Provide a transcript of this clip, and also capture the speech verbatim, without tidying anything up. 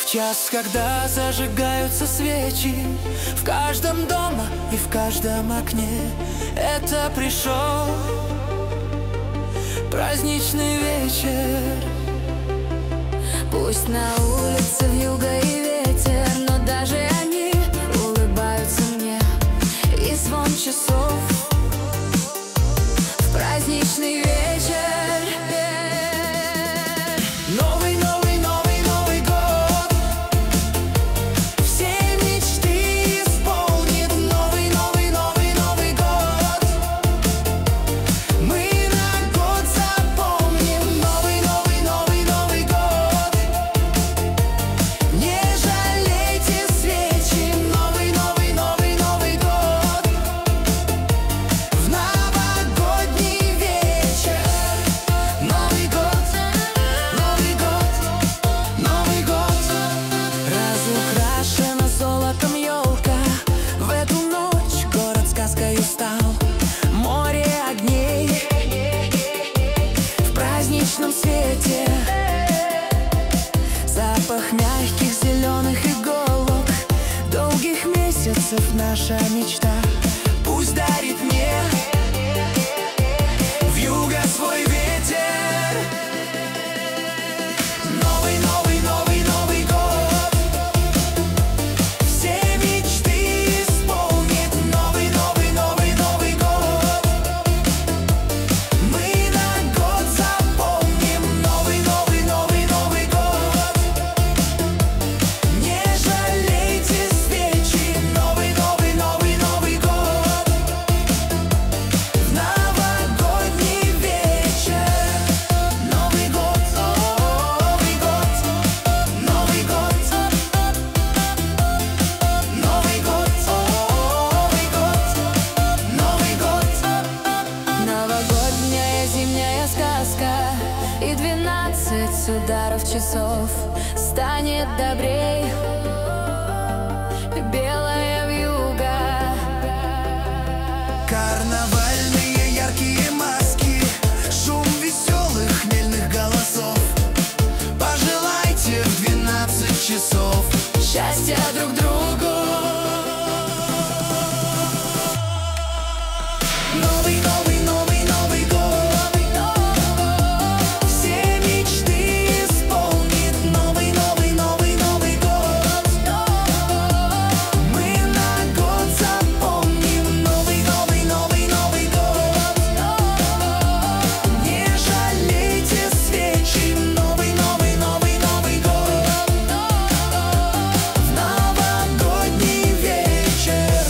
час, когда зажигаются свечи в каждом дома и в каждом окне, это пришел праздничный вечер. Пусть на улице вьюга и ветер, но даже они улыбаются мне. И звон часов в праздничный вечер. Новый, новый, новый, Новый год все мечты исполнит. Новый, новый, новый, Новый год мы на год запомним. Новый, новый, новый, Новый год не жалейте свечи. Новый, новый, новый, Новый год в новогодний вечер. Новый год, Новый год, Новый год. Разукрашена золотом елка, в эту ночь город сказкою стал. Море огней в праздничном свете, запах мягких зеленых иголок, долгих месяцев наша мечта. Пусть дарит мне вьюга свой ветер. Новый, новый, новый, Новый год все мечты исполнит. Новый, новый, новый, Новый год мы на год запомним. Новый, новый, новый, Новый год не жалейте свечи. Новый, новый, новый, Новый год в новогодний вечер. Новый год, Новый год, Новый год, Новый год, Новый год, Новый год. Новогодняя зимняя сказка, и двенадцать ударов часов станет добрей белая вьюга. Карнавальные яркие маски, шум веселых хмельных голосов. Пожелайте в двенадцать часов Счастья друг